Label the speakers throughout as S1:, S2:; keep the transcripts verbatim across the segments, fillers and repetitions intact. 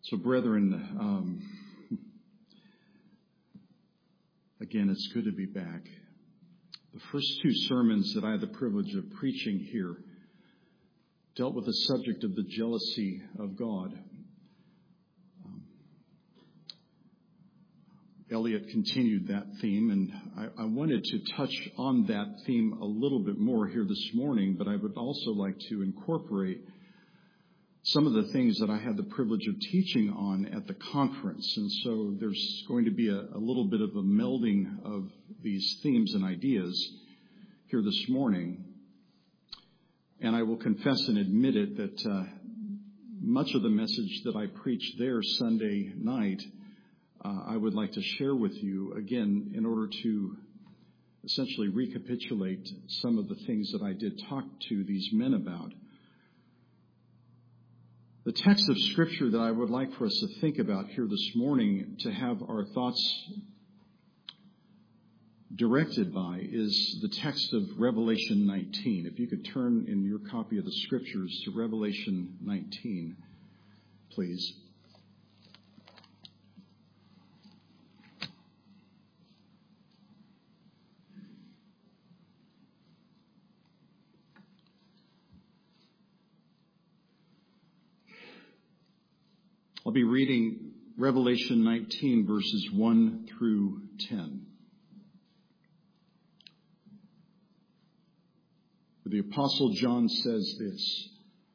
S1: So, brethren, um, again, it's good to be back. The first two sermons that I had the privilege of preaching here dealt with the subject of the jealousy of God. Um, Elliot continued that theme, and I, I wanted to touch on that theme a little bit more here this morning, but I would also like to incorporate some of the things that I had the privilege of teaching on at the conference. And so there's going to be a, a little bit of a melding of these themes and ideas here this morning. And I will confess and admit it that uh, much of the message that I preached there Sunday night, uh, I would like to share with you again in order to essentially recapitulate some of the things that I did talk to these men about. The text of Scripture that I would like for us to think about here this morning, to have our thoughts directed by, is the text of Revelation nineteen. If you could turn in your copy of the Scriptures to Revelation nineteen, please. I'll be reading Revelation nineteen, verses one through ten. The Apostle John says this: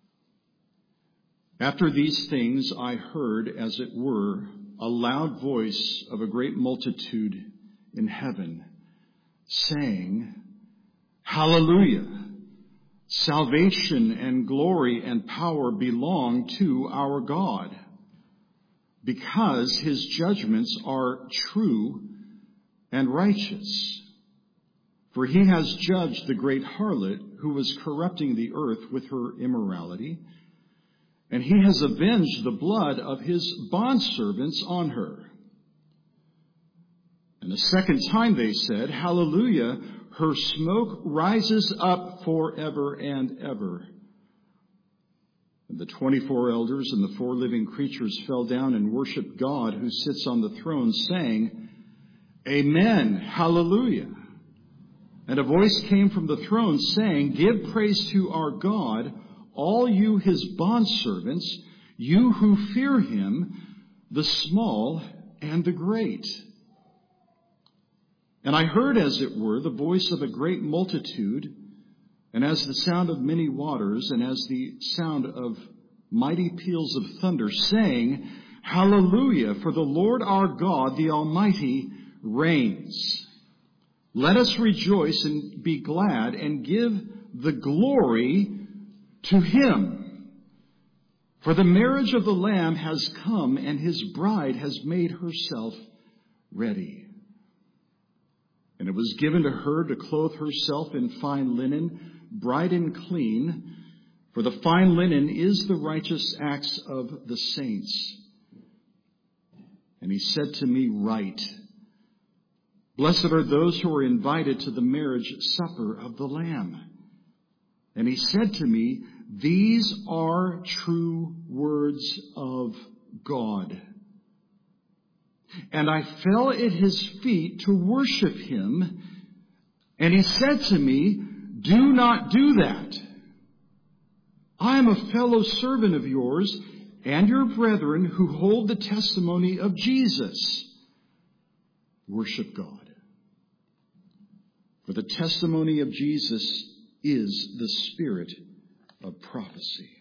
S1: "After these things I heard, as it were, a loud voice of a great multitude in heaven, saying, 'Hallelujah! Salvation and glory and power belong to our God, because his judgments are true and righteous. For he has judged the great harlot who was corrupting the earth with her immorality, and he has avenged the blood of his bondservants on her.' And the second time they said, 'Hallelujah, her smoke rises up forever and ever.' And the twenty-four elders and the four living creatures fell down and worshiped God who sits on the throne, saying, 'Amen, hallelujah.' And a voice came from the throne saying, 'Give praise to our God, all you his bondservants, you who fear him, the small and the great.' And I heard, as it were, the voice of a great multitude, and as the sound of many waters, and as the sound of mighty peals of thunder, saying, 'Hallelujah, for the Lord our God, the Almighty, reigns. Let us rejoice and be glad and give the glory to him. For the marriage of the Lamb has come, and his bride has made herself ready.' And it was given to her to clothe herself in fine linen, bright and clean, for the fine linen is the righteous acts of the saints. And he said to me, 'Write, blessed are those who are invited to the marriage supper of the Lamb.' And he said to me, 'These are true words of God.' And I fell at his feet to worship him. And he said to me, 'Do not do that. I am a fellow servant of yours and your brethren who hold the testimony of Jesus. Worship God. For the testimony of Jesus is the spirit of prophecy.'"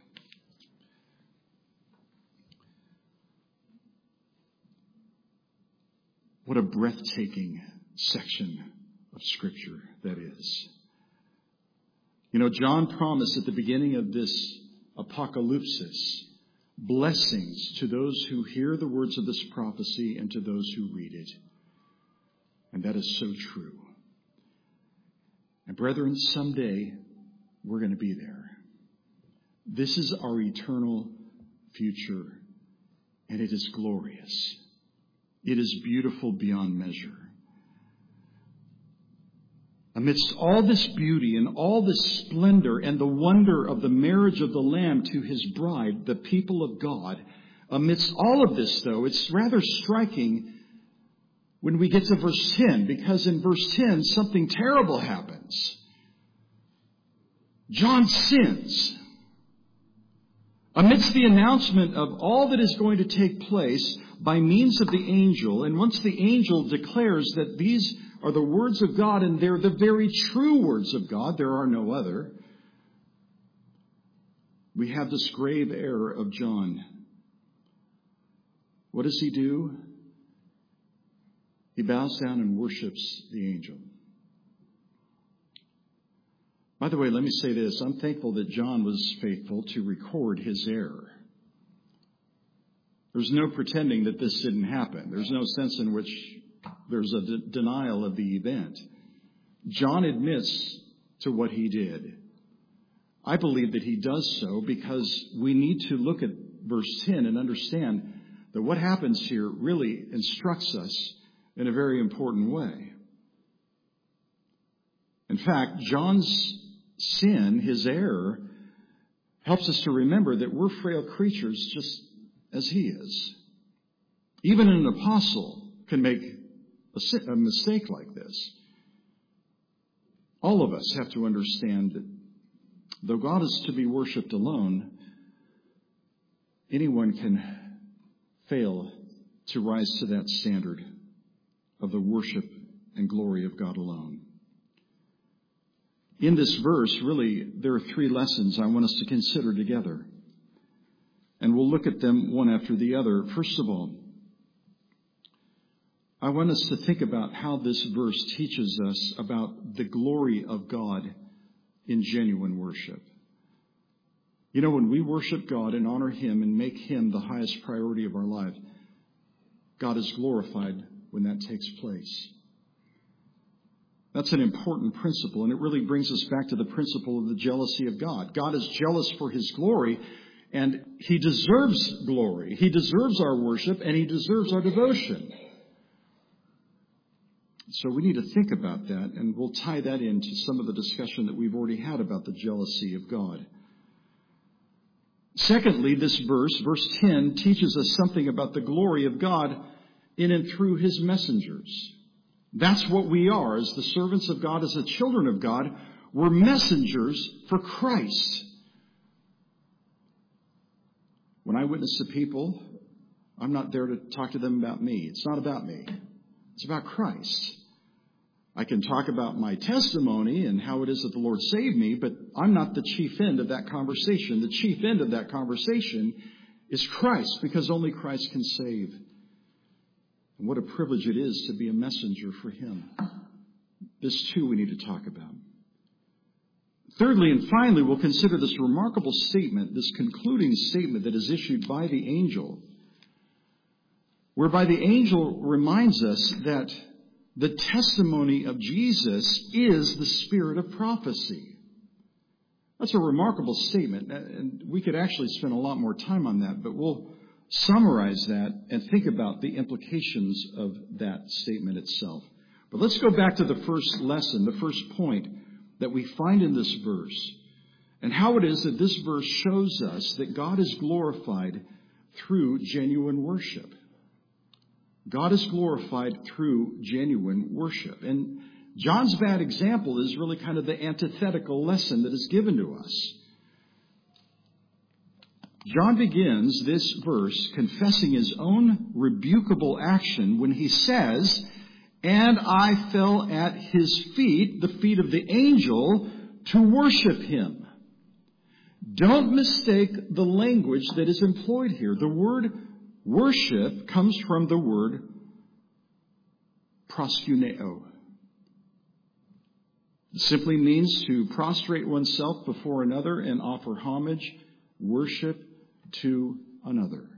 S1: What a breathtaking section of Scripture that is. You know, John promised at the beginning of this apocalypsis blessings to those who hear the words of this prophecy and to those who read it. And that is so true. And brethren, someday we're going to be there. This is our eternal future, and it is glorious. It is beautiful beyond measure. Amidst all this beauty and all this splendor and the wonder of the marriage of the Lamb to his bride, the people of God, Amidst all of this, though, it's rather striking when we get to verse ten, because in verse ten, something terrible happens. John sins. Amidst the announcement of all that is going to take place by means of the angel, and once the angel declares that these are the words of God and they're the very true words of God, there are no other, we have this grave error of John. What does he do? He bows down and worships the angel. By the way, let me say this. I'm thankful that John was faithful to record his error. There's no pretending that this didn't happen. There's no sense in which there's a de- denial of the event. John admits to what he did. I believe that he does so because we need to look at verse ten and understand that what happens here really instructs us in a very important way. In fact, John's sin, his error, helps us to remember that we're frail creatures just as he is. Even an apostle can make a mistake like this. All of us have to understand that though God is to be worshipped alone, anyone can fail to rise to that standard of the worship and glory of God alone. In this verse, really, there are three lessons I want us to consider together. And we'll look at them one after the other. First of all, I want us to think about how this verse teaches us about the glory of God in genuine worship. You know, when we worship God and honor Him and make Him the highest priority of our life, God is glorified when that takes place. That's an important principle, and it really brings us back to the principle of the jealousy of God. God is jealous for His glory, and He deserves glory. He deserves our worship, and He deserves our devotion. So we need to think about that, and we'll tie that into some of the discussion that we've already had about the jealousy of God. Secondly, this verse, verse ten, teaches us something about the glory of God in and through His messengers. That's what we are as the servants of God, as the children of God. We're messengers for Christ. When I witness to people, I'm not there to talk to them about me. It's not about me. It's about Christ. I can talk about my testimony and how it is that the Lord saved me, but I'm not the chief end of that conversation. The chief end of that conversation is Christ, because only Christ can save. And what a privilege it is to be a messenger for Him. This, too, we need to talk about. Thirdly and finally, we'll consider this remarkable statement, this concluding statement that is issued by the angel, whereby the angel reminds us that the testimony of Jesus is the spirit of prophecy. That's a remarkable statement, and we could actually spend a lot more time on that, but we'll summarize that and think about the implications of that statement itself. But let's go back to the first lesson, the first point that we find in this verse, and how it is that this verse shows us that God is glorified through genuine worship. God is glorified through genuine worship. And John's bad example is really kind of the antithetical lesson that is given to us. John begins this verse confessing his own rebukable action when he says, "And I fell at his feet," the feet of the angel, "to worship him." Don't mistake the language that is employed here. The word worship comes from the word proskuneo. It simply means to prostrate oneself before another and offer homage, worship to another.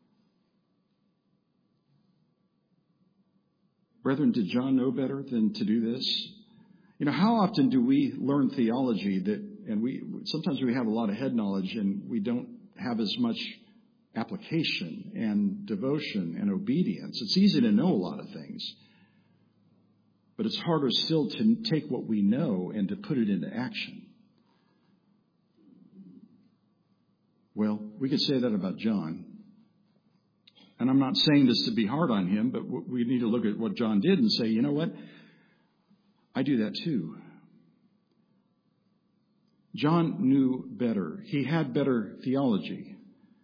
S1: Brethren, did John know better than to do this? You know, how often do we learn theology that, and we sometimes we have a lot of head knowledge and we don't have as much application and devotion and obedience. It's easy to know a lot of things, but it's harder still to take what we know and to put it into action. Well, we could say that about John. And I'm not saying this to be hard on him, but we need to look at what John did and say, you know what? I do that too. John knew better. He had better theology.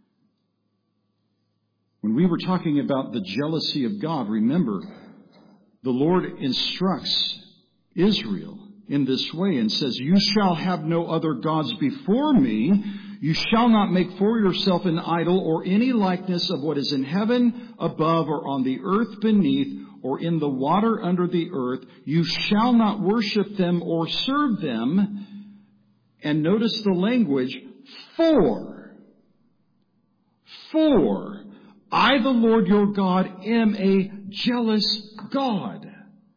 S1: When we were talking about the jealousy of God, remember, the Lord instructs Israel in this way and says, you shall have no other gods before me. You shall not make for yourself an idol or any likeness of what is in heaven above or on the earth beneath or in the water under the earth. You shall not worship them or serve them. And notice the language, for, for I, the Lord your God, am a jealous God.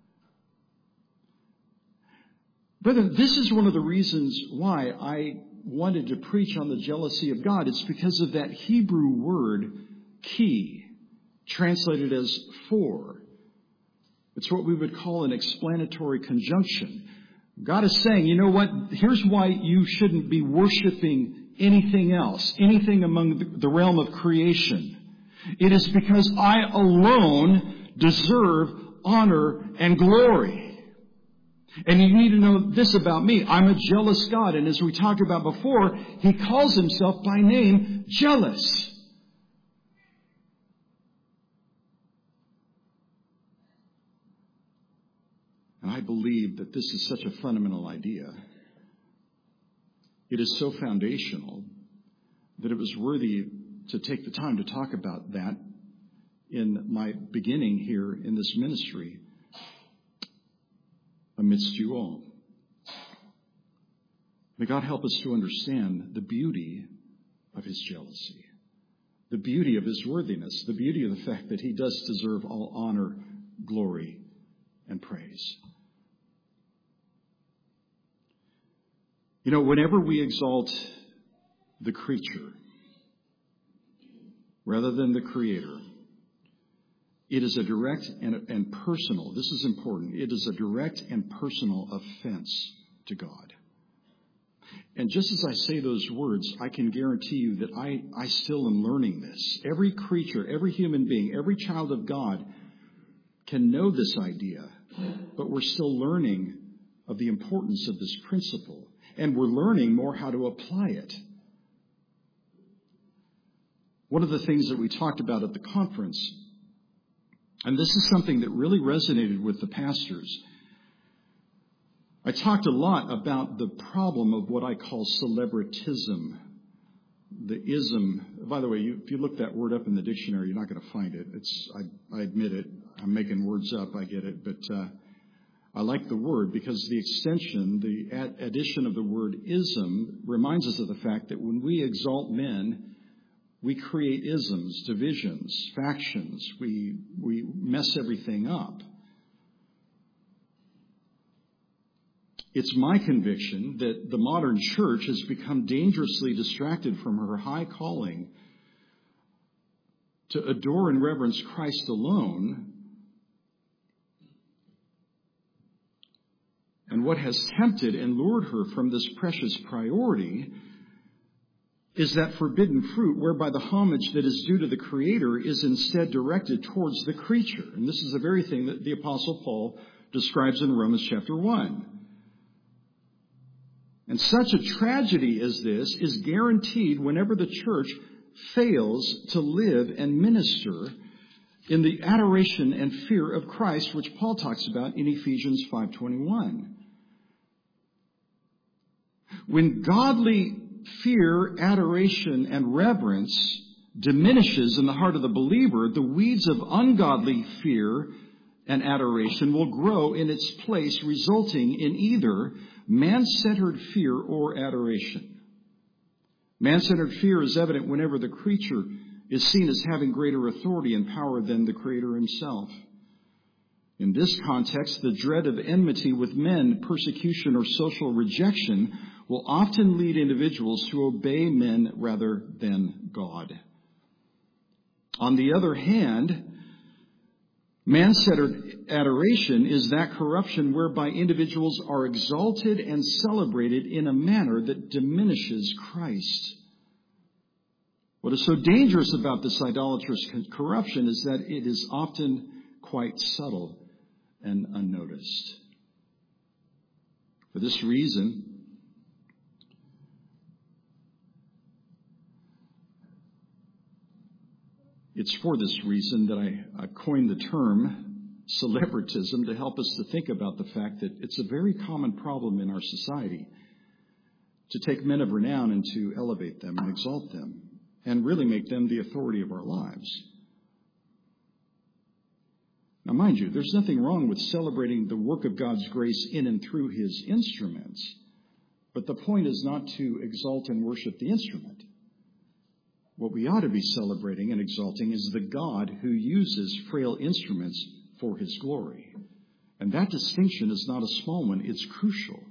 S1: Brethren, this is one of the reasons why I wanted to preach on the jealousy of God. It's because of that Hebrew word, ki, translated as for. It's what we would call an explanatory conjunction. God is saying, you know what? Here's why you shouldn't be worshiping anything else, anything among the realm of creation. It is because I alone deserve honor and glory. And you need to know this about me. I'm a jealous God. And as we talked about before, He calls Himself by name jealous. And I believe that this is such a fundamental idea. It is so foundational that it was worthy to take the time to talk about that in my beginning here in this ministry amidst you all. May God help us to understand the beauty of His jealousy, the beauty of His worthiness, the beauty of the fact that He does deserve all honor, glory, and praise. You know, whenever we exalt the creature rather than the Creator, it is a direct and, and personal, this is important, it is a direct and personal offense to God. And just as I say those words, I can guarantee you that I, I still am learning this. Every creature, every human being, every child of God can know this idea, but we're still learning of the importance of this principle. And we're learning more how to apply it. One of the things that we talked about at the conference, and this is something that really resonated with the pastors, I talked a lot about the problem of what I call celebritism, the ism. By the way, you, if you look that word up in the dictionary, you're not going to find it. It's I, I admit it. I'm making words up. I get it. But uh, I like the word because the extension, the ad- addition of the word ism reminds us of the fact that when we exalt men, we create isms, divisions, factions. We, we mess everything up. It's my conviction that the modern church has become dangerously distracted from her high calling to adore and reverence Christ alone. And what has tempted and lured her from this precious priority is that forbidden fruit whereby the homage that is due to the Creator is instead directed towards the creature. And this is the very thing that the Apostle Paul describes in Romans chapter one. And such a tragedy as this is guaranteed whenever the church fails to live and minister in the adoration and fear of Christ, which Paul talks about in Ephesians five twenty-one. When godly fear, adoration, and reverence diminishes in the heart of the believer, the weeds of ungodly fear and adoration will grow in its place, resulting in either man-centered fear or adoration. Man-centered fear is evident whenever the creature is seen as having greater authority and power than the Creator Himself. In this context, the dread of enmity with men, persecution, or social rejection will often lead individuals to obey men rather than God. On the other hand, man-centered adoration is that corruption whereby individuals are exalted and celebrated in a manner that diminishes Christ. What is so dangerous about this idolatrous corruption is that it is often quite subtle and unnoticed. For this reason, it's for this reason that I, I coined the term celebritism to help us to think about the fact that it's a very common problem in our society to take men of renown and to elevate them and exalt them and really make them the authority of our lives. Now, mind you, there's nothing wrong with celebrating the work of God's grace in and through His instruments, but the point is not to exalt and worship the instrument. What we ought to be celebrating and exalting is the God who uses frail instruments for His glory. And that distinction is not a small one, it's crucial.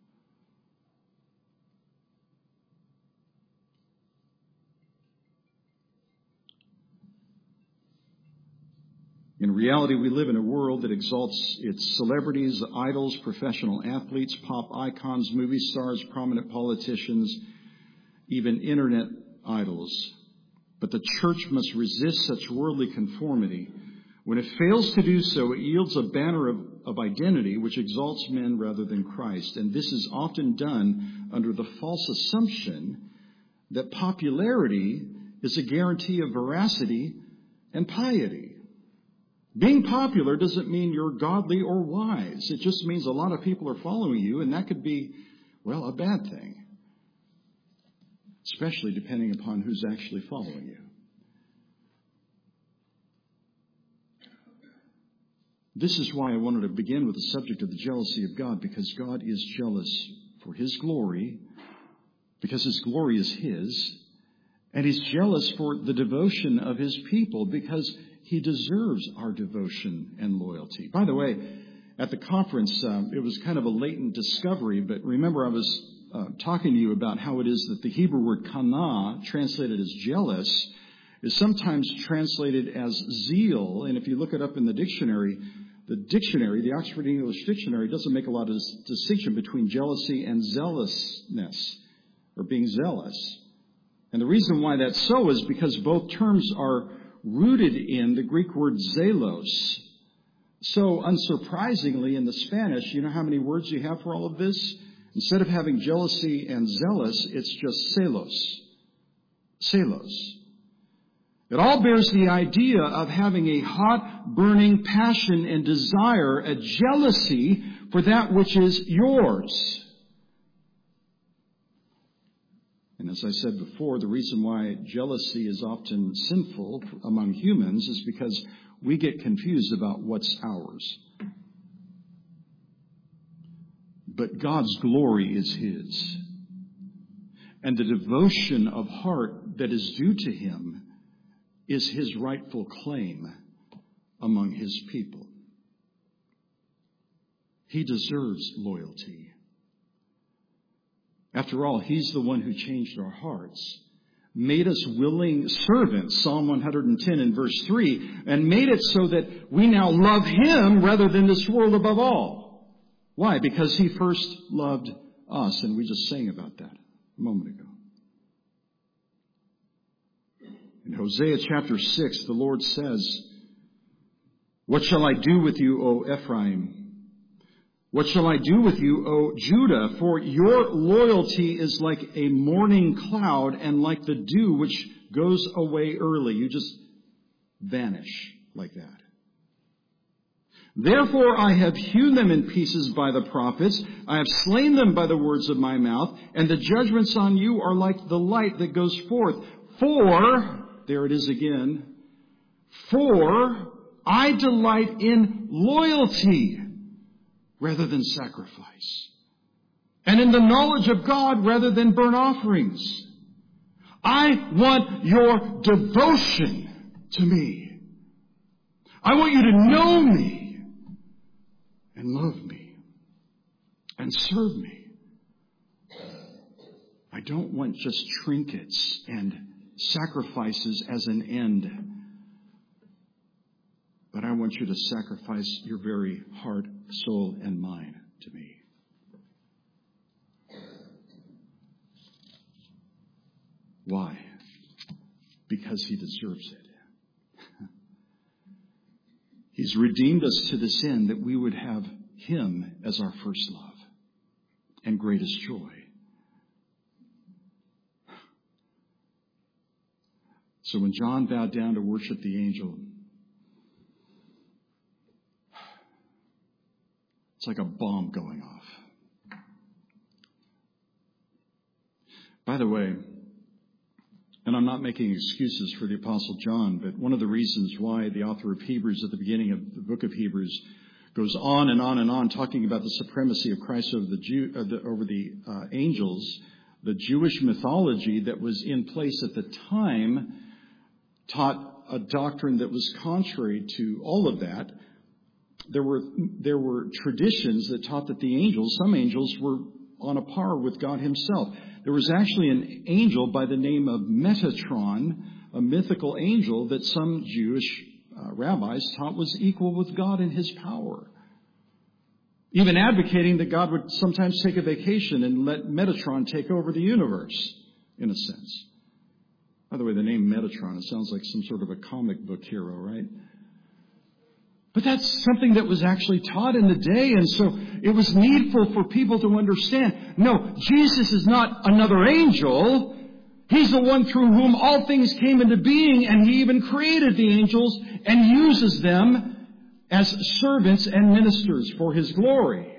S1: In reality, we live in a world that exalts its celebrities, idols, professional athletes, pop icons, movie stars, prominent politicians, even internet idols. But the church must resist such worldly conformity. When it fails to do so, it yields a banner of, of identity which exalts men rather than Christ. And this is often done under the false assumption that popularity is a guarantee of veracity and piety. Being popular doesn't mean you're godly or wise. It just means a lot of people are following you, and that could be, well, a bad thing, especially depending upon who's actually following you. This is why I wanted to begin with the subject of the jealousy of God, because God is jealous for His glory, because His glory is His, and He's jealous for the devotion of His people, because He deserves our devotion and loyalty. By the way, at the conference, um, it was kind of a latent discovery, but remember I was uh, talking to you about how it is that the Hebrew word kana, translated as jealous, is sometimes translated as zeal. And if you look it up in the dictionary, the dictionary, the Oxford English Dictionary, doesn't make a lot of distinction between jealousy and zealousness, or being zealous. And the reason why that's so is because both terms are rooted in the Greek word zelos. So, unsurprisingly, in the Spanish, you know how many words you have for all of this? Instead of having jealousy and zealous, it's just celos. Celos. It all bears the idea of having a hot, burning passion and desire, a jealousy for that which is yours. And as I said before, the reason why jealousy is often sinful among humans is because we get confused about what's ours. But God's glory is His. And the devotion of heart that is due to Him is His rightful claim among His people. He deserves loyalty. After all, He's the one who changed our hearts, made us willing servants, Psalm one hundred ten and verse three, and made it so that we now love Him rather than this world above all. Why? Because He first loved us, and we just sang about that a moment ago. In Hosea chapter six, the Lord says, "What shall I do with you, O Ephraim? What shall I do with you, O Judah? For your loyalty is like a morning cloud and like the dew which goes away early." You just vanish like that. "Therefore I have hewn them in pieces by the prophets. I have slain them by the words of my mouth. And the judgments on you are like the light that goes forth. For," there it is again, "for I delight in loyalty rather than sacrifice, and in the knowledge of God rather than burnt offerings." I want your devotion to me. I want you to know me and love me and serve me. I don't want just trinkets and sacrifices as an end, but I want you to sacrifice your very heart, soul, and mind to me. Why? because he deserves it. He's redeemed us to this end that we would have him as our first love and greatest joy. So when John bowed down to worship the angel, it's like a bomb going off. By the way, and I'm not making excuses for the Apostle John, but one of the reasons why the author of Hebrews at the beginning of the book of Hebrews goes on and on and on talking about the supremacy of Christ over the, Jew, uh, the, over the uh, angels, the Jewish mythology that was in place at the time taught a doctrine that was contrary to all of that. There were there were traditions that taught that the angels, some angels, were on a par with God himself. There was actually an angel by the name of Metatron, a mythical angel that some Jewish uh, rabbis taught was equal with God in his power. Even advocating that God would sometimes take a vacation and let Metatron take over the universe, in a sense. By the way, the name Metatron, it sounds like some sort of a comic book hero, right? But that's something that was actually taught in the day, and so it was needful for people to understand. No, Jesus is not another angel. He's the one through whom all things came into being, and he even created the angels and uses them as servants and ministers for his glory.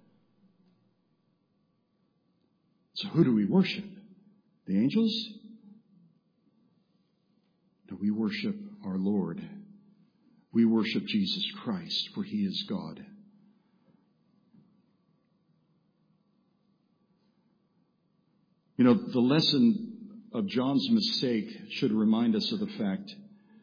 S1: So who do we worship? The angels? No, we worship our Lord. We worship Jesus Christ, for he is God. You know, the lesson of John's mistake should remind us of the fact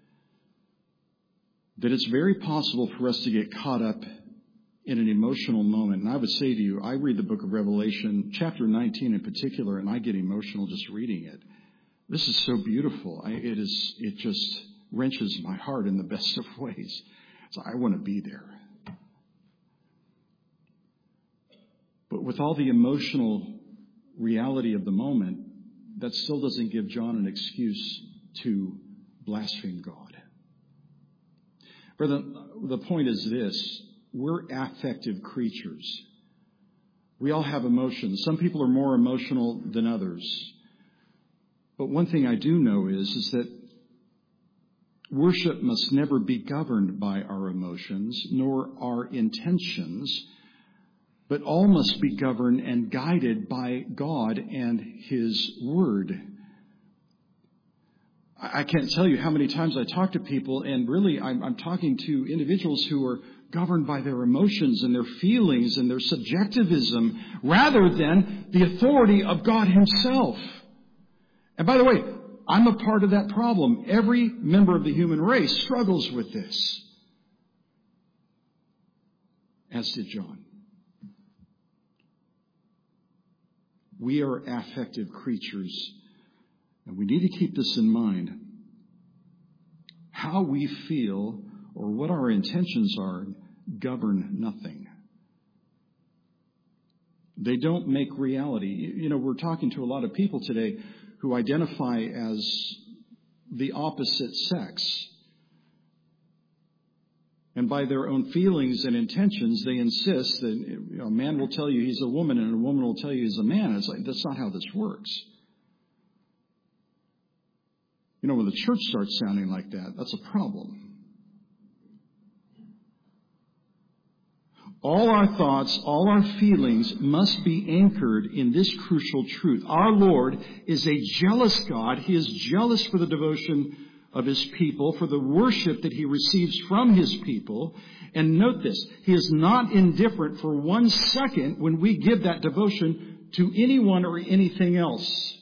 S1: that it's very possible for us to get caught up in an emotional moment. And I would say to you, I read the book of Revelation, chapter nineteen in particular, and I get emotional just reading it. This is so beautiful. I, it is, it just wrenches my heart in the best of ways. So I want to be there. But with all the emotional reality of the moment, that still doesn't give John an excuse to blaspheme God. For the, the point is this: we're affective creatures. We all have emotions. Some people are more emotional than others. But one thing I do know is, is that worship must never be governed by our emotions, nor our intentions, but all must be governed and guided by God and his word. I can't tell you how many times I talk to people, and really I'm, I'm talking to individuals who are governed by their emotions and their feelings and their subjectivism rather than the authority of God himself. And by the way, I'm a part of that problem. Every member of the human race struggles with this, as did John. We are affective creatures, and we need to keep this in mind. How we feel or what our intentions are govern nothing. They don't make reality. You know, we're talking to a lot of people today who identify as the opposite sex. And by their own feelings and intentions, they insist that, you know, a man will tell you he's a woman and a woman will tell you he's a man. It's like, that's not how this works. You know, when the church starts sounding like that, that's a problem. All our thoughts, all our feelings must be anchored in this crucial truth. Our Lord is a jealous God. He is jealous for the devotion of his people, for the worship that he receives from his people. And note this, he is not indifferent for one second when we give that devotion to anyone or anything else.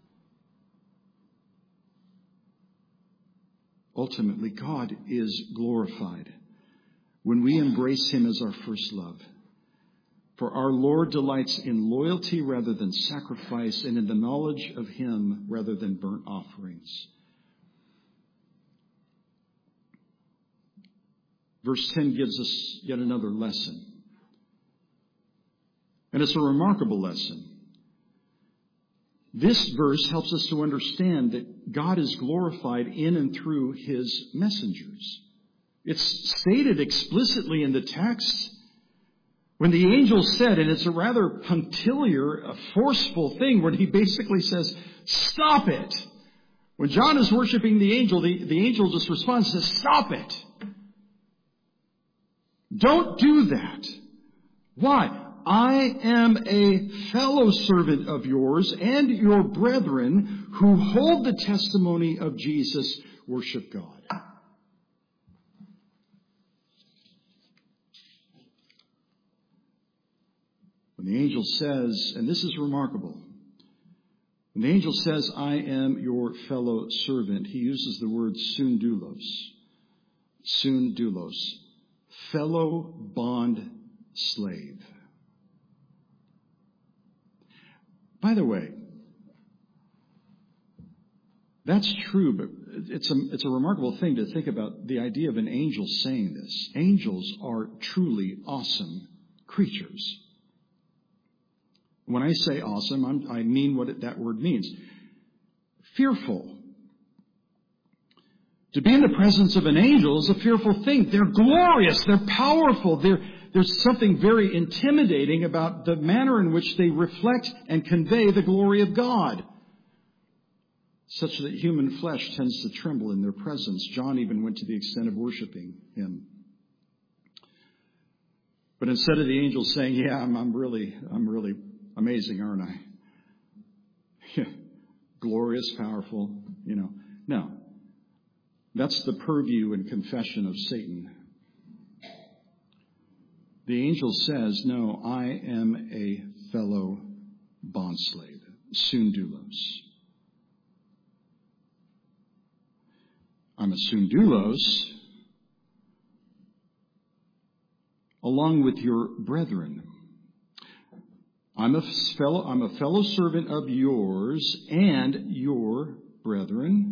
S1: Ultimately, God is glorified when we embrace him as our first love. For our Lord delights in loyalty rather than sacrifice, and in the knowledge of him rather than burnt offerings. Verse ten gives us yet another lesson. And it's a remarkable lesson. This verse helps us to understand that God is glorified in and through His messengers. It's stated explicitly in the text. When the angel said, and it's a rather punctiliar, a forceful thing, where he basically says, stop it. When John is worshiping the angel, the, the angel just responds and says, stop it. Don't do that. Why? I am a fellow servant of yours and your brethren who hold the testimony of Jesus. Worship God. When the angel says, and this is remarkable, when the angel says, I am your fellow servant, he uses the word sundulos. Sundulos. Fellow bond slave. By the way, that's true, but it's a, it's a remarkable thing to think about the idea of an angel saying this. Angels are truly awesome creatures. When I say awesome, I'm, I mean what it, that word means. Fearful. To be in the presence of an angel is a fearful thing. They're glorious. They're powerful. They're, there's something very intimidating about the manner in which they reflect and convey the glory of God, such that human flesh tends to tremble in their presence. John even went to the extent of worshiping him. But instead of the angel saying, yeah, I'm, I'm really, I'm really amazing, aren't I? Yeah. Glorious, powerful, you know. No. That's the purview and confession of Satan. The angel says, no, I am a fellow bondslave, sundulos. I'm a sundulos along with your brethren. I'm a fellow, I'm a fellow servant of yours and your brethren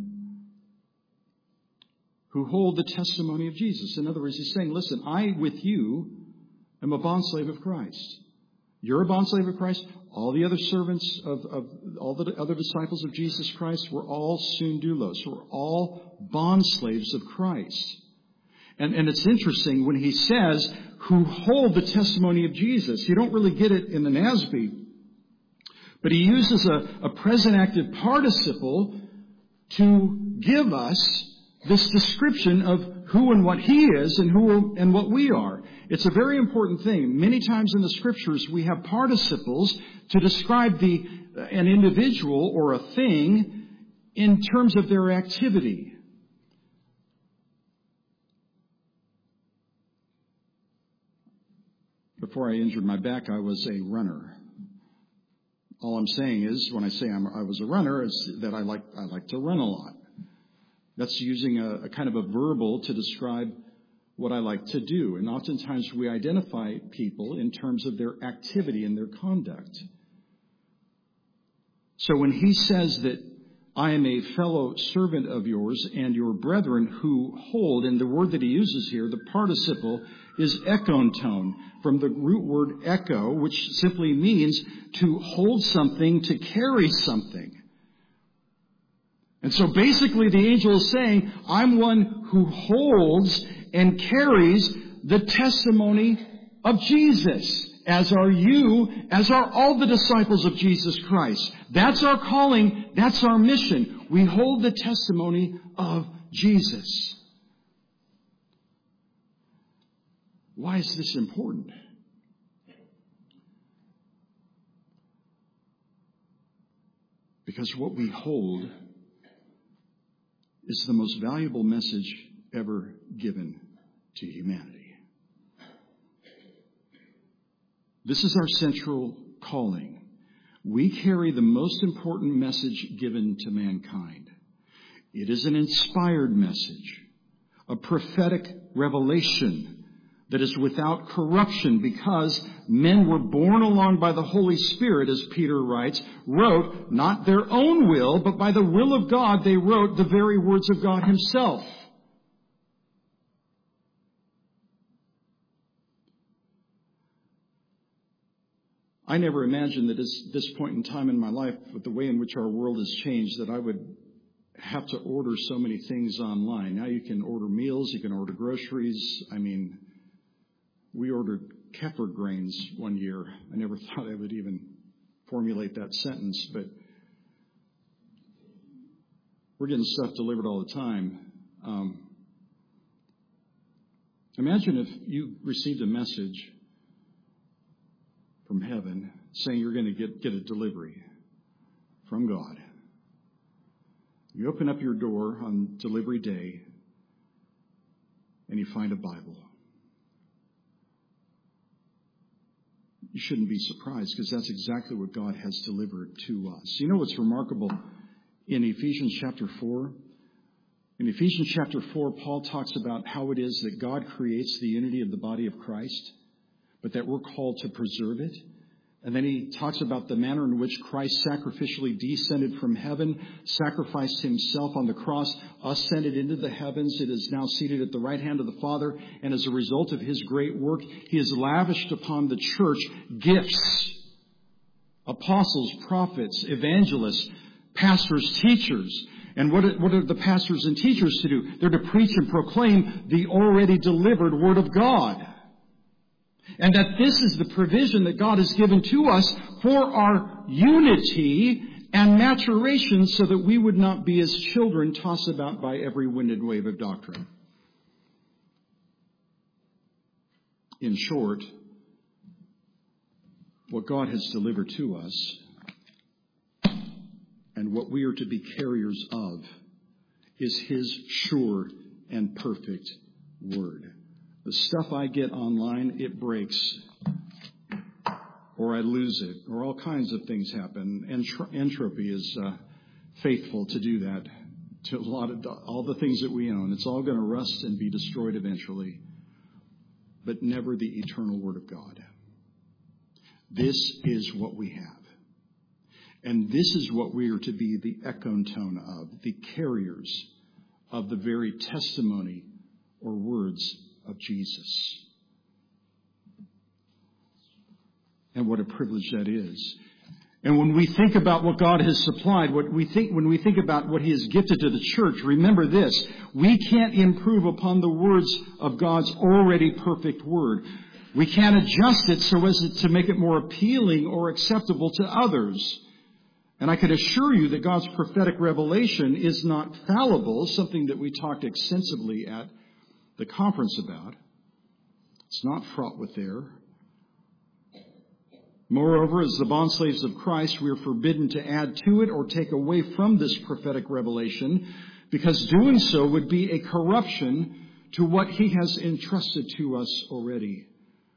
S1: who hold the testimony of Jesus. In other words, he's saying, listen, I with you am a bondslave of Christ. You're a bondslave of Christ. All the other servants of, of all the other disciples of Jesus Christ were all sundulos. We're all bondslaves of Christ. And, and it's interesting when he says, who hold the testimony of Jesus. You don't really get it in the N A S B, but he uses a, a present active participle to give us this description of who and what he is and who and what we are. It's a very important thing. Many times in the Scriptures we have participles to describe the an individual or a thing in terms of their activity. Before I injured my back, I was a runner. All I'm saying is, when I say I'm, I was a runner, is that I like I like to run a lot. That's using a, a kind of a verbal to describe what I like to do. And oftentimes we identify people in terms of their activity and their conduct. So when he says that I am a fellow servant of yours and your brethren who hold, and the word that he uses here, the participle, is ekonton, from the root word echo, which simply means to hold something, to carry something. And so basically the angel is saying, I'm one who holds and carries the testimony of Jesus, as are you, as are all the disciples of Jesus Christ. That's our calling. That's our mission. We hold the testimony of Jesus. Why is this important? Because what we hold is the most valuable message ever given to humanity. This is our central calling. We carry the most important message given to mankind. It is an inspired message, a prophetic revelation that is without corruption, because men were borne along by the Holy Spirit, as Peter writes, wrote not their own will, but by the will of God they wrote the very words of God himself. I never imagined that at this point in time in my life, with the way in which our world has changed, that I would have to order so many things online. Now you can order meals, you can order groceries. I mean, we ordered kefir grains one year. I never thought I would even formulate that sentence, but we're getting stuff delivered all the time. Um, imagine if you received a message from heaven saying you're going to get, get a delivery from God. You open up your door on delivery day and you find a Bible. You shouldn't be surprised, because that's exactly what God has delivered to us. You know what's remarkable in Ephesians chapter four? In Ephesians chapter four, Paul talks about how it is that God creates the unity of the body of Christ, but that we're called to preserve it. And then he talks about the manner in which Christ sacrificially descended from heaven, sacrificed himself on the cross, ascended into the heavens. It is now seated at the right hand of the Father. And as a result of his great work, he has lavished upon the church gifts. Apostles, prophets, evangelists, pastors, teachers. And what are, what are the pastors and teachers to do? They're to preach and proclaim the already delivered Word of God. And that this is the provision that God has given to us for our unity and maturation, so that we would not be as children tossed about by every wind and wave of doctrine. In short, what God has delivered to us and what we are to be carriers of is His sure and perfect Word. The stuff I get online, it breaks, or I lose it, or all kinds of things happen. Entro- entropy is uh, faithful to do that to a lot of all the things that we own. It's all going to rust and be destroyed eventually, but never the eternal Word of God. This is what we have, and this is what we are to be the ekon of, the carriers of the very testimony or words of Jesus. And what a privilege that is. And when we think about what God has supplied, what we think, when we think about what He has gifted to the church, remember this: we can't improve upon the words of God's already perfect Word. We can't adjust it so as to make it more appealing or acceptable to others. And I can assure you that God's prophetic revelation is not fallible, something that we talked extensively at the conference about. It's not fraught with error. Moreover, as the bondslaves of Christ, we are forbidden to add to it or take away from this prophetic revelation, because doing so would be a corruption to what He has entrusted to us already.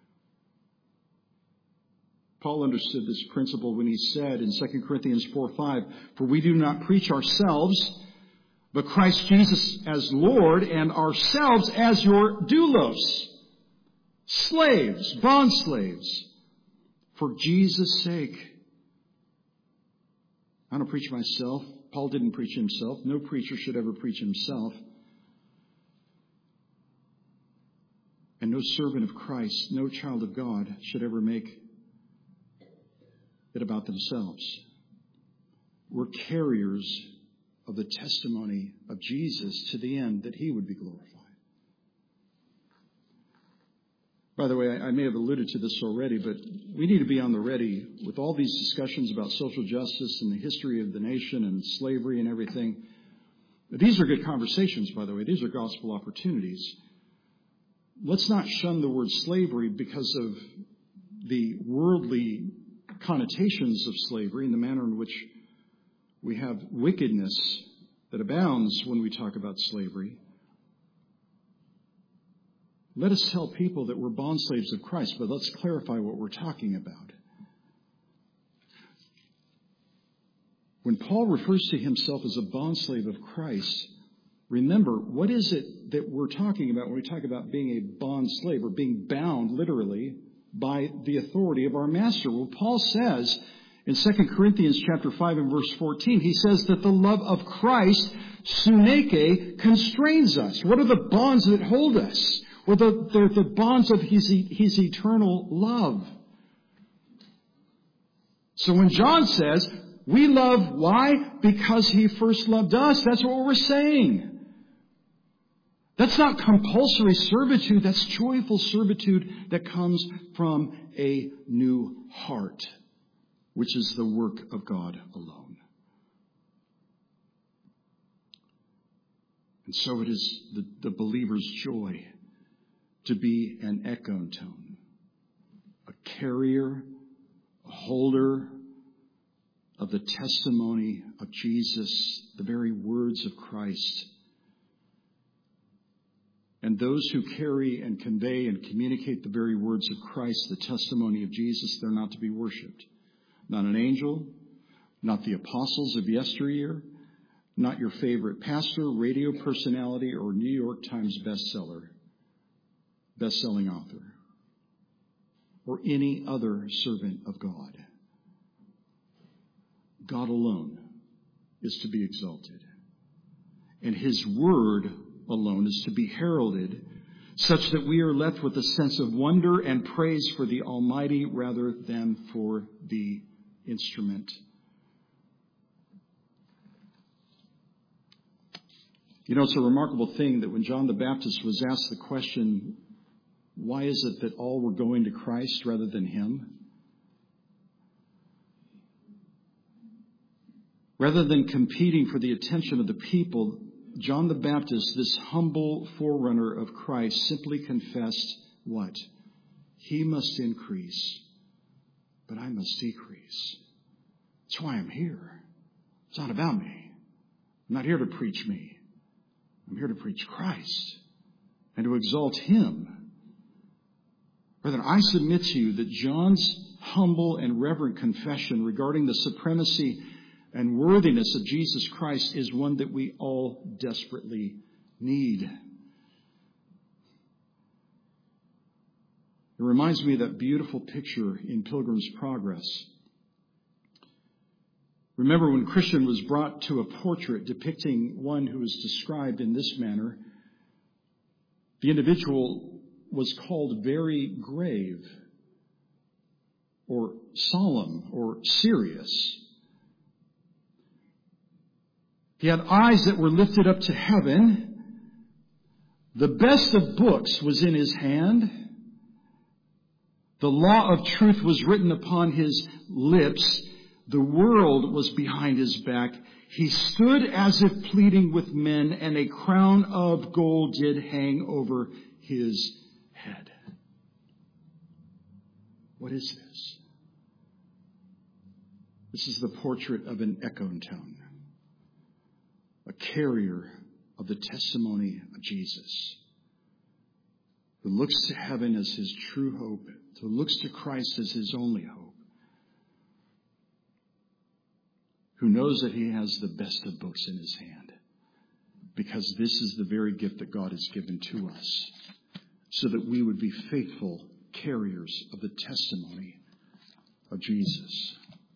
S1: Paul understood this principle when he said in Second Corinthians four five, "For we do not preach ourselves, but Christ Jesus as Lord, and ourselves as your doulos, slaves, bondslaves, for Jesus' sake." I don't preach myself. Paul didn't preach himself. No preacher should ever preach himself. And no servant of Christ, no child of God should ever make it about themselves. We're carriers of the testimony of Jesus to the end that He would be glorified. By the way, I may have alluded to this already, but we need to be on the ready with all these discussions about social justice and the history of the nation and slavery and everything. These are good conversations, by the way. These are gospel opportunities. Let's not shun the word slavery because of the worldly connotations of slavery and the manner in which we have wickedness that abounds when we talk about slavery. Let us tell people that we're bondslaves of Christ, but let's clarify what we're talking about. When Paul refers to himself as a bondslave of Christ, remember, what is it that we're talking about when we talk about being a bondslave or being bound, literally, by the authority of our master? Well, Paul says in Second Corinthians chapter five and verse fourteen, he says that the love of Christ, suneke, constrains us. What are the bonds that hold us? Well, the, they're the bonds of his, his eternal love. So when John says, we love, why? Because He first loved us. That's what we're saying. That's not compulsory servitude. That's joyful servitude that comes from a new heart, which is the work of God alone. And so it is the, the believer's joy to be an ekon, a carrier, a holder of the testimony of Jesus, the very words of Christ. And those who carry and convey and communicate the very words of Christ, the testimony of Jesus, they're not to be worshipped. Not an angel, not the apostles of yesteryear, not your favorite pastor, radio personality, or New York Times bestseller, best-selling author, or any other servant of God. God alone is to be exalted. And His word alone is to be heralded, such that we are left with a sense of wonder and praise for the Almighty rather than for the instrument. You know, it's a remarkable thing that when John the Baptist was asked the question, why is it that all were going to Christ rather than Him? Rather than competing for the attention of the people, John the Baptist, this humble forerunner of Christ, simply confessed what? He must increase, but I must decrease. That's why I'm here. It's not about me. I'm not here to preach me. I'm here to preach Christ and to exalt Him. Brethren, I submit to you that John's humble and reverent confession regarding the supremacy and worthiness of Jesus Christ is one that we all desperately need. It reminds me of that beautiful picture in Pilgrim's Progress. Remember when Christian was brought to a portrait depicting one who is described in this manner, the individual was called very grave or solemn or serious. He had eyes that were lifted up to heaven. The best of books was in his hand. The law of truth was written upon his lips. The world was behind his back. He stood as if pleading with men, and a crown of gold did hang over his head. What is this? This is the portrait of an ekon, a carrier of the testimony of Jesus, who looks to heaven as his true hope, who looks to Christ as his only hope, who knows that he has the best of books in his hand, because this is the very gift that God has given to us, so that we would be faithful carriers of the testimony of Jesus.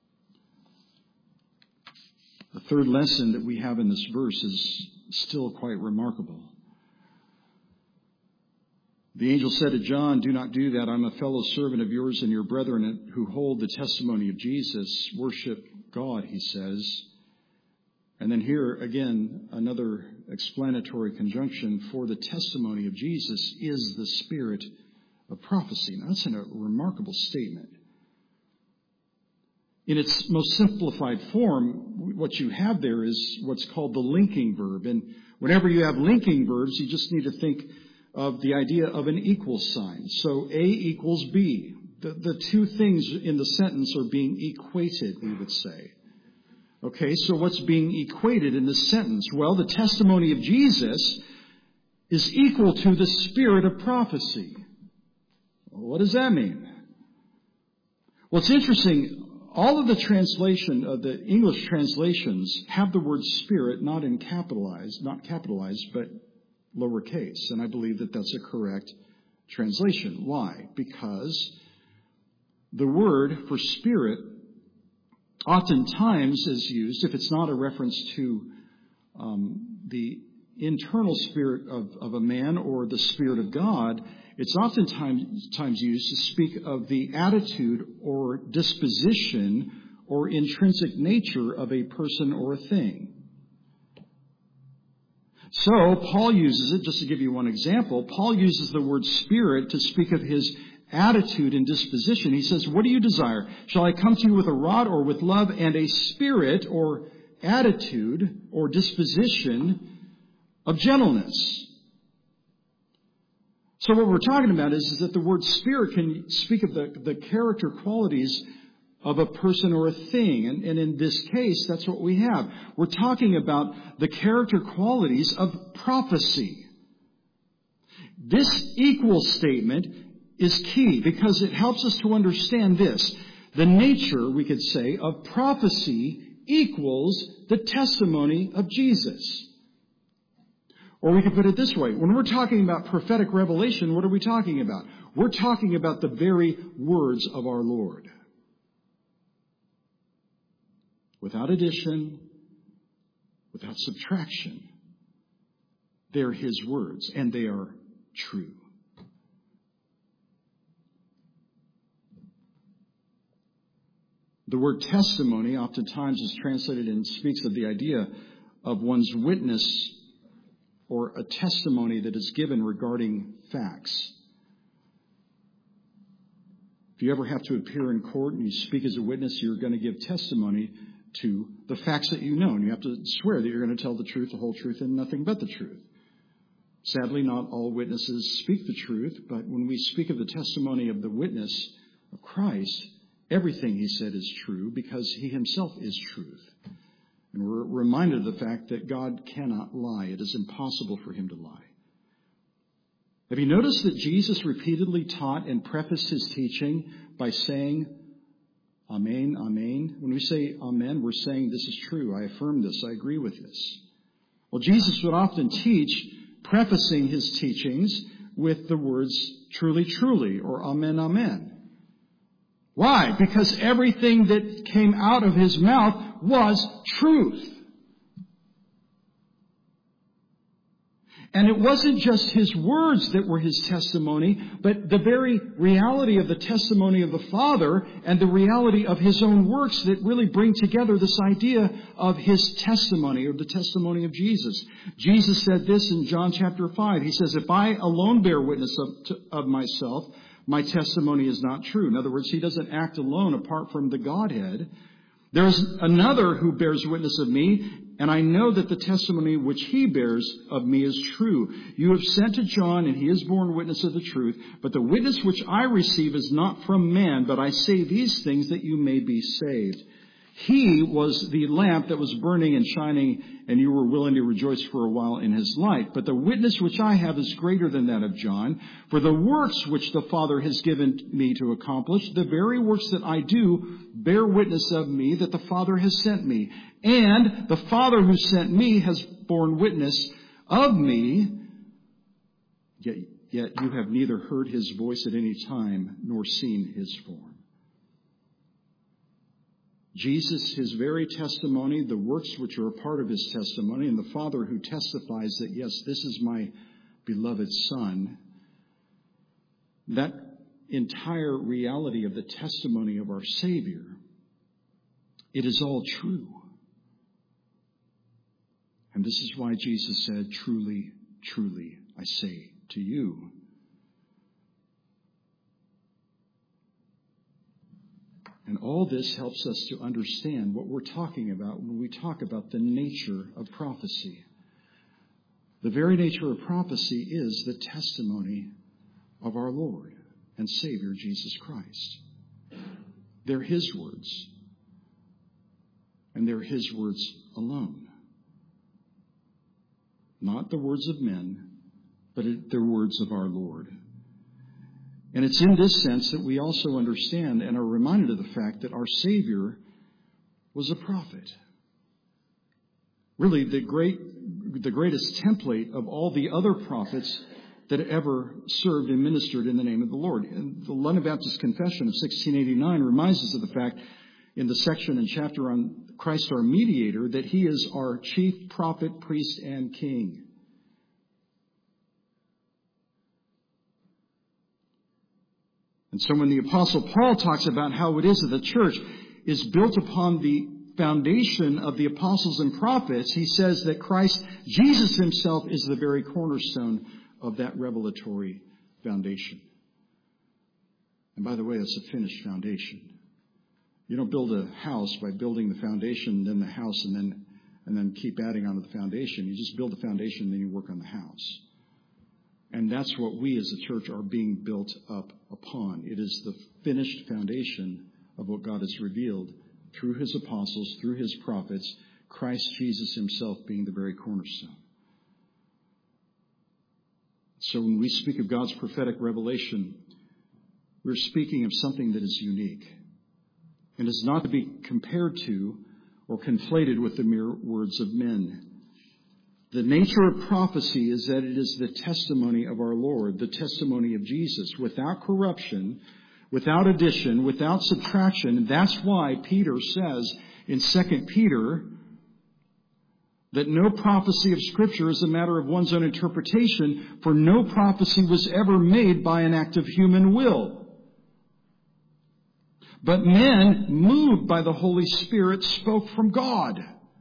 S1: The third lesson that we have in this verse is still quite remarkable. The angel said to John, "Do not do that. I'm a fellow servant of yours and your brethren who hold the testimony of Jesus. Worship God," he says. And then here again, another explanatory conjunction. For the testimony of Jesus is the spirit of prophecy. Now, that's a remarkable statement. In its most simplified form, what you have there is what's called the linking verb. And whenever you have linking verbs, you just need to think of the idea of an equal sign. So A equals B. The, the two things in the sentence are being equated, we would say. Okay, so what's being equated in this sentence? Well, the testimony of Jesus is equal to the spirit of prophecy. Well, what does that mean? Well, it's interesting. All of the translation of the English translations have the word spirit not in capitalized, not capitalized, but lowercase. And I believe that that's a correct translation. Why? Because the word for spirit oftentimes is used, if it's not a reference to um, the internal spirit of, of a man or the Spirit of God, it's oftentimes times used to speak of the attitude or disposition or intrinsic nature of a person or a thing. So, Paul uses it, just to give you one example, Paul uses the word Spirit to speak of his attitude and disposition. He says, what do you desire? Shall I come to you with a rod or with love and a spirit or attitude or disposition of gentleness? So what we're talking about is, is that the word Spirit can speak of the, the character qualities of a person or a thing. And, and in this case, that's what we have. We're talking about the character qualities of prophecy. This equal statement is key because it helps us to understand this. The nature, we could say, of prophecy equals the testimony of Jesus. Or we could put it this way. When we're talking about prophetic revelation, what are we talking about? We're talking about the very words of our Lord. Without addition, without subtraction. They're His words, and they are true. The word testimony oftentimes is translated and speaks of the idea of one's witness or a testimony that is given regarding facts. If you ever have to appear in court and you speak as a witness, you're going to give testimony to the facts that you know. And you have to swear that you're going to tell the truth, the whole truth, and nothing but the truth. Sadly, not all witnesses speak the truth, but when we speak of the testimony of the witness of Christ, everything he said is true because he himself is truth. And we're reminded of the fact that God cannot lie. It is impossible for him to lie. Have you noticed that Jesus repeatedly taught and prefaced his teaching by saying, Amen, Amen? When we say Amen, we're saying this is true. I affirm this. I agree with this. Well, Jesus would often teach, prefacing his teachings with the words truly, truly, or Amen, Amen. Why? Because everything that came out of his mouth was truth. And it wasn't just his words that were his testimony, but the very reality of the testimony of the Father and the reality of his own works that really bring together this idea of his testimony, or the testimony of Jesus. Jesus said this in John chapter five. He says, if I alone bear witness of, to, of myself, my testimony is not true. In other words, he doesn't act alone apart from the Godhead. There's another who bears witness of me, and I know that the testimony which he bears of me is true. You have sent to John, and he has borne witness of the truth. But the witness which I receive is not from man, but I say these things that you may be saved. He was the lamp that was burning and shining, and you were willing to rejoice for a while in his light. But the witness which I have is greater than that of John. For the works which the Father has given me to accomplish, the very works that I do, bear witness of me that the Father has sent me. And the Father who sent me has borne witness of me, yet, yet you have neither heard his voice at any time nor seen his form. Jesus, his very testimony, the works which are a part of his testimony, and the Father who testifies that, yes, this is my beloved Son, that entire reality of the testimony of our Savior, it is all true. And this is why Jesus said, truly, truly, I say to you. And all this helps us to understand what we're talking about when we talk about the nature of prophecy. The very nature of prophecy is the testimony of our Lord and Savior, Jesus Christ. They're his words. And they're his words alone. Not the words of men, but they're words of our Lord. And it's in this sense that we also understand and are reminded of the fact that our Savior was a prophet. Really, the great, the greatest template of all the other prophets that ever served and ministered in the name of the Lord. And the London Baptist Confession of sixteen eighty-nine reminds us of the fact in the section and chapter on Christ our mediator that he is our chief prophet, priest, and king. And so when the Apostle Paul talks about how it is that the church is built upon the foundation of the apostles and prophets, he says that Christ Jesus himself is the very cornerstone of that revelatory foundation. And by the way, it's a finished foundation. You don't build a house by building the foundation, then the house, and then and then keep adding on to the foundation. You just build the foundation, then you work on the house. And that's what we as a church are being built up upon. It is the finished foundation of what God has revealed through his apostles, through his prophets, Christ Jesus himself being the very cornerstone. So when we speak of God's prophetic revelation, we're speaking of something that is unique and is not to be compared to or conflated with the mere words of men. The nature of prophecy is that it is the testimony of our Lord, the testimony of Jesus, without corruption, without addition, without subtraction. And that's why Peter says in Second Peter that no prophecy of Scripture is a matter of one's own interpretation, for no prophecy was ever made by an act of human will. But men, moved by the Holy Spirit, spoke from God.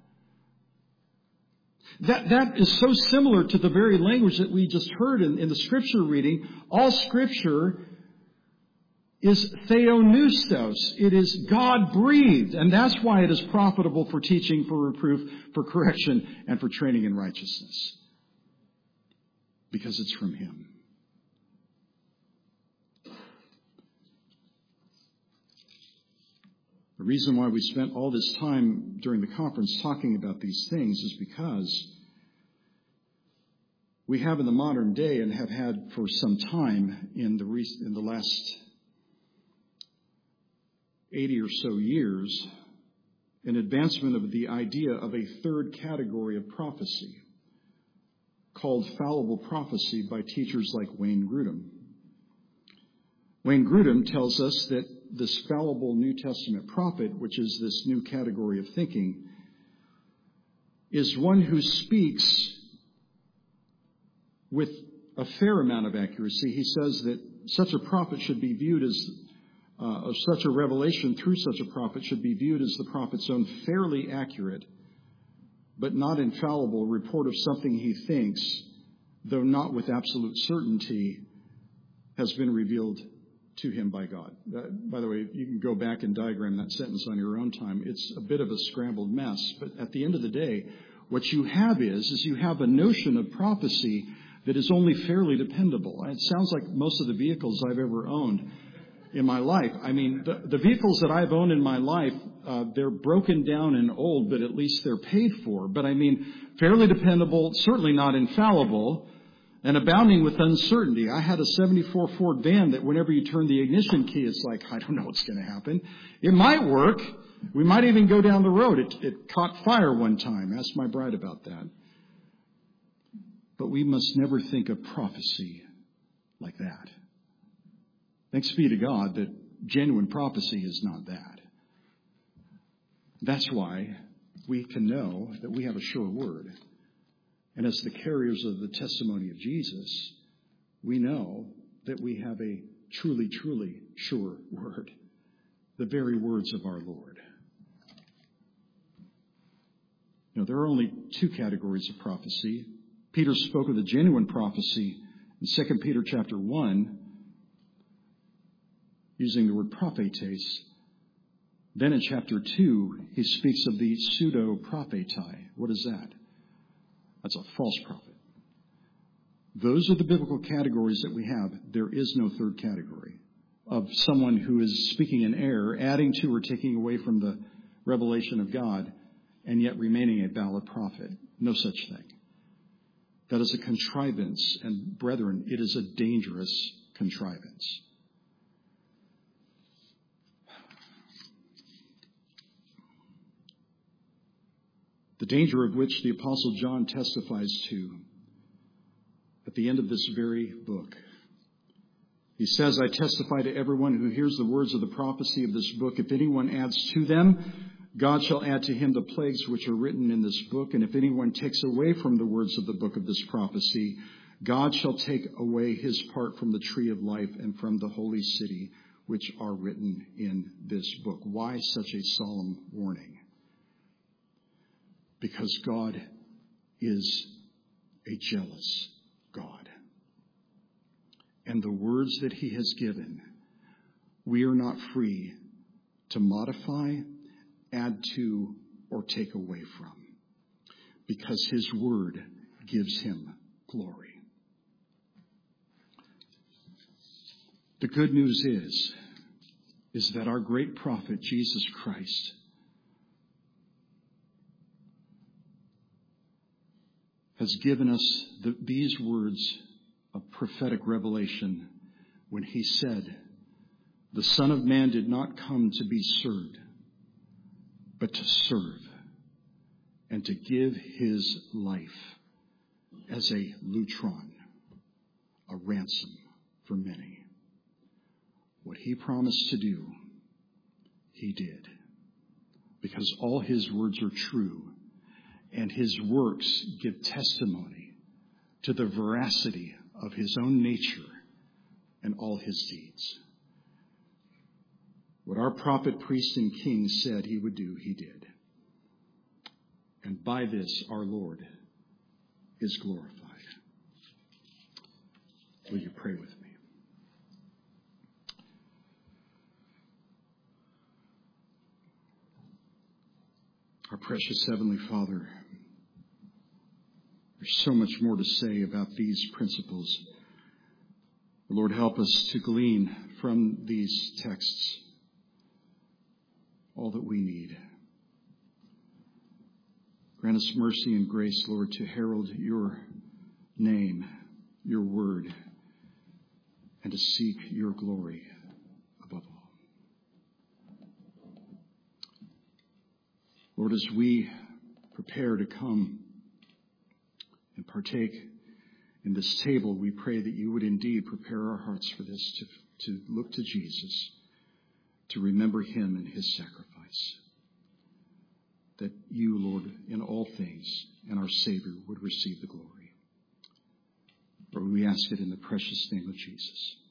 S1: That, that is so similar to the very language that we just heard in, in the Scripture reading. All Scripture is theopneustos. It is God-breathed. And that's why it is profitable for teaching, for reproof, for correction, and for training in righteousness. Because it's from Him. The reason why we spent all this time during the conference talking about these things is because we have in the modern day and have had for some time in the re- in the last eighty or so years an advancement of the idea of a third category of prophecy called fallible prophecy by teachers like Wayne Grudem. Wayne Grudem tells us that this fallible New Testament prophet, which is this new category of thinking, is one who speaks with a fair amount of accuracy. He says that such a prophet should be viewed as, uh, or such a revelation through such a prophet should be viewed as the prophet's own fairly accurate, but not infallible report of something he thinks, though not with absolute certainty, has been revealed to him by God. Uh, by the way, you can go back and diagram that sentence on your own time. It's a bit of a scrambled mess, but at the end of the day, what you have is, is you have a notion of prophecy that is only fairly dependable. It sounds like most of the vehicles I've ever owned in my life. I mean, the, the vehicles that I've owned in my life, uh, they're broken down and old, but at least they're paid for. But I mean, fairly dependable, certainly not infallible, and abounding with uncertainty. I had a seventy-four Ford van that whenever you turn the ignition key, it's like, I don't know what's going to happen. It might work. We might even go down the road. It, it caught fire one time. Ask my bride about that. But we must never think of prophecy like that. Thanks be to God that genuine prophecy is not that. That's why we can know that we have a sure word. And as the carriers of the testimony of Jesus, we know that we have a truly, truly sure word. The very words of our Lord. You know, there are only two categories of prophecy. Peter spoke of the genuine prophecy in Second Peter chapter one, using the word prophetes. Then in chapter two, he speaks of the pseudo-propheti. What is that? That's a false prophet. Those are the biblical categories that we have. There is no third category of someone who is speaking in error, adding to or taking away from the revelation of God, and yet remaining a valid prophet. No such thing. That is a contrivance, and brethren, it is a dangerous contrivance. The danger of which the Apostle John testifies to at the end of this very book. He says, I testify to everyone who hears the words of the prophecy of this book. If anyone adds to them, God shall add to him the plagues which are written in this book. And if anyone takes away from the words of the book of this prophecy, God shall take away his part from the tree of life and from the holy city, which are written in this book. Why such a solemn warning? Because God is a jealous God. And the words that he has given, we are not free to modify, add to, or take away from, because his word gives him glory. The good news is, is that our great prophet, Jesus Christ, has given us the, these words of prophetic revelation when he said, the Son of Man did not come to be served, but to serve and to give his life as a lutron, a ransom for many. What he promised to do, he did. Because all his words are true, and his works give testimony to the veracity of his own nature and all his deeds. What our prophet, priest, and king said he would do, he did. And by this, our Lord is glorified. Will you pray with me? Our precious Heavenly Father, there's so much more to say about these principles. Lord, help us to glean from these texts all that we need. Grant us mercy and grace, Lord, to herald your name, your word, and to seek your glory above all. Lord, as we prepare to come and partake in this table, we pray that you would indeed prepare our hearts for this, to, to look to Jesus, to remember him and his sacrifice. That you, Lord, in all things, and our Savior, would receive the glory. Lord, we ask it in the precious name of Jesus.